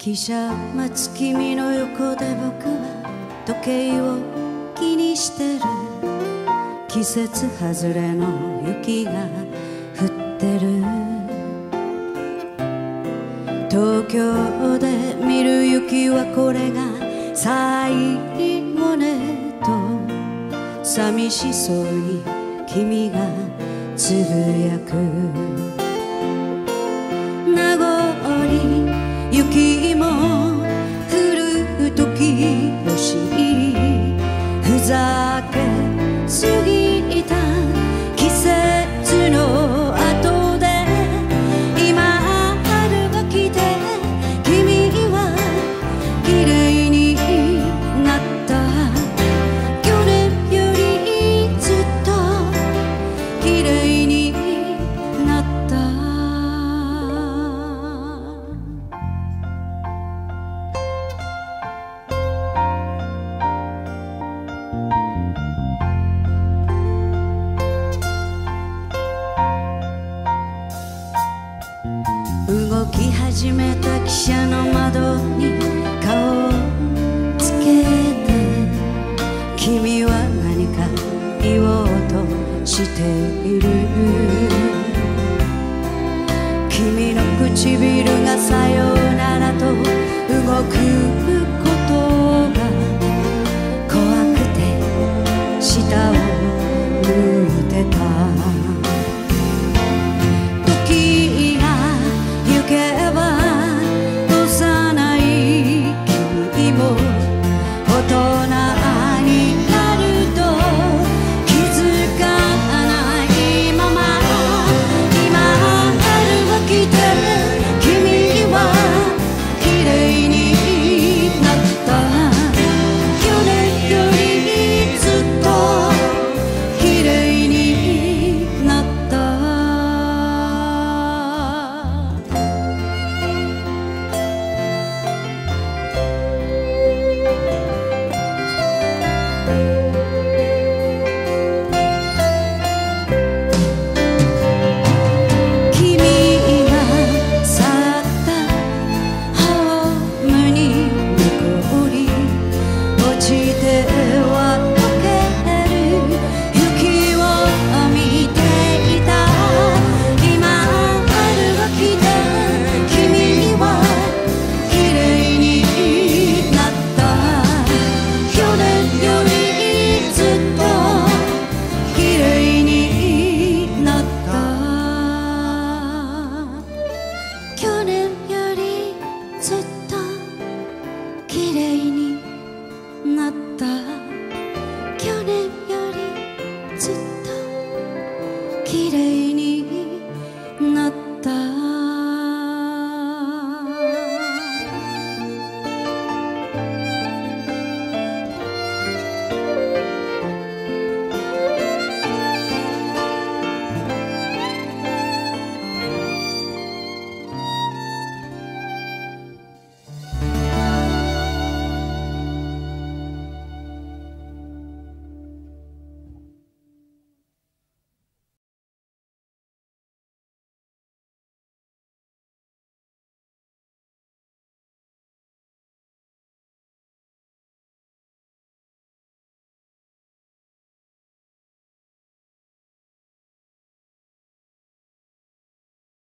汽車待つ君の横で僕は時計を気にしてる。季節外れの雪が降ってる。東京で見る雪はこれが最後ねと寂しそうに君がつぶやく。名残雪も降る時よし、ふざけすぎた季節の後で今春が来て君は綺麗になった。去年よりずっと綺麗になった。動き始めた汽車の窓に顔をつけて君は何か言おうとしている。君の唇が